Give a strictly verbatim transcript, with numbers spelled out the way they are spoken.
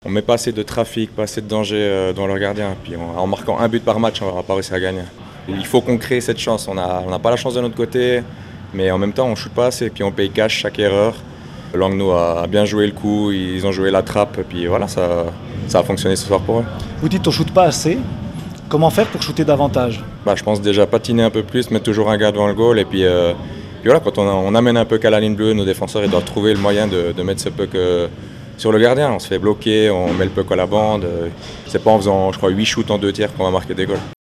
On met pas assez de trafic, pas assez de danger dans leur gardien. Puis en, en marquant un but par match, on va pas réussir à gagner. Il faut qu'on crée cette chance. On n'a on a pas la chance de notre côté, mais en même temps, on ne shoot pas assez. Puis on paye cash chaque erreur. Langnaud a bien joué le coup, ils ont joué la trappe. Puis voilà, ça, ça a fonctionné ce soir pour eux. Vous dites qu'on ne shoot pas assez. Comment faire pour shooter davantage? Bah, je pense déjà patiner un peu plus, mettre toujours un gars devant le goal. Et puis, euh, puis voilà, quand on, on amène un puck à la ligne bleue, nos défenseurs ils doivent trouver le moyen de, de mettre ce puck euh, sur le gardien. On se fait bloquer, on met le puck à la bande. C'est pas en faisant, je crois, huit shoots en deux tiers qu'on va marquer des goals.